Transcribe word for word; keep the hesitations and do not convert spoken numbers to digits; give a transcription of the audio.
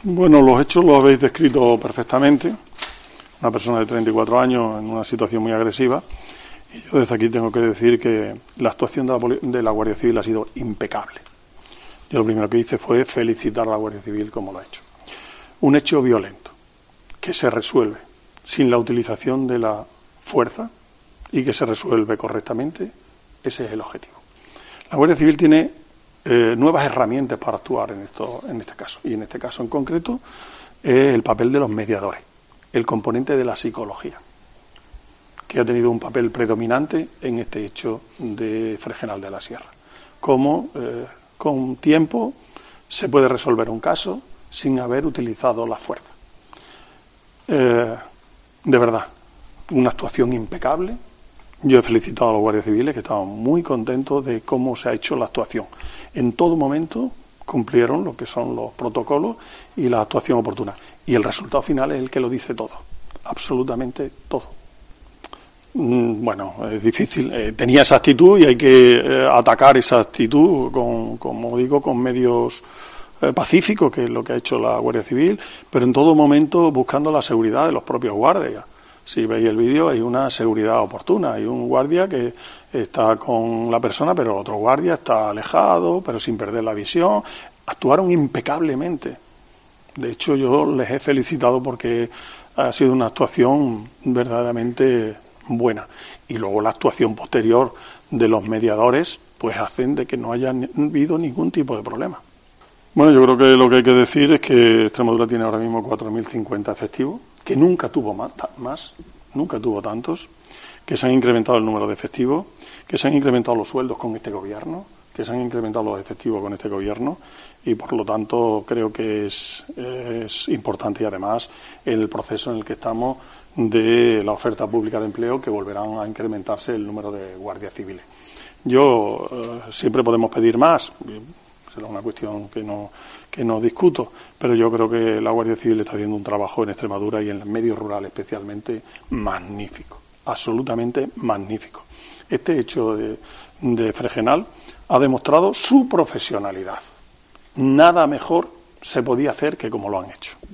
Bueno, los hechos los habéis descrito perfectamente. Una persona de treinta y cuatro años en una situación muy agresiva. Y yo desde aquí tengo que decir que la actuación de la, Poli- de la Guardia Civil ha sido impecable. Yo lo primero que hice fue felicitar a la Guardia Civil como lo ha hecho. Un hecho violento que se resuelve sin la utilización de la fuerza y que se resuelve correctamente, ese es el objetivo. La Guardia Civil tiene eh, nuevas herramientas para actuar en, esto, en este caso. Y en este caso en concreto es el papel de los mediadores, el componente de la psicología, que ha tenido un papel predominante en este hecho de Fregenal de la Sierra. Cómo eh, con tiempo se puede resolver un caso sin haber utilizado la fuerza. Eh, de verdad, una actuación impecable. Yo he felicitado a los guardias civiles, que estaban muy contentos de cómo se ha hecho la actuación. En todo momento cumplieron lo que son los protocolos y la actuación oportuna. Y el resultado final es el que lo dice todo, absolutamente todo. Bueno, es difícil. Eh, tenía esa actitud y hay que eh, atacar esa actitud, con, como digo, con medios eh, pacíficos, que es lo que ha hecho la Guardia Civil, pero en todo momento buscando la seguridad de los propios guardias. Si veis el vídeo, hay una seguridad oportuna. Hay un guardia que está con la persona, pero otro guardia está alejado, pero sin perder la visión. Actuaron impecablemente. De hecho, yo les he felicitado porque ha sido una actuación verdaderamente buena. Y luego la actuación posterior de los mediadores, pues hacen de que no haya habido ningún tipo de problema. Bueno, yo creo que lo que hay que decir es que Extremadura tiene ahora mismo cuatro mil cincuenta efectivos, que nunca tuvo más, más, nunca tuvo tantos, que se han incrementado el número de efectivos, que se han incrementado los sueldos con este gobierno, que se han incrementado los efectivos con este gobierno, y por lo tanto creo que es, es importante, y además el proceso en el que estamos de la oferta pública de empleo, que volverán a incrementarse el número de guardias civiles. Yo eh, siempre podemos pedir más, será una cuestión que no, que no discuto, pero yo creo que la Guardia Civil está haciendo un trabajo en Extremadura y en el medio rural especialmente magnífico, absolutamente magnífico. Este hecho de, de Fregenal ha demostrado su profesionalidad. Nada mejor se podía hacer que como lo han hecho.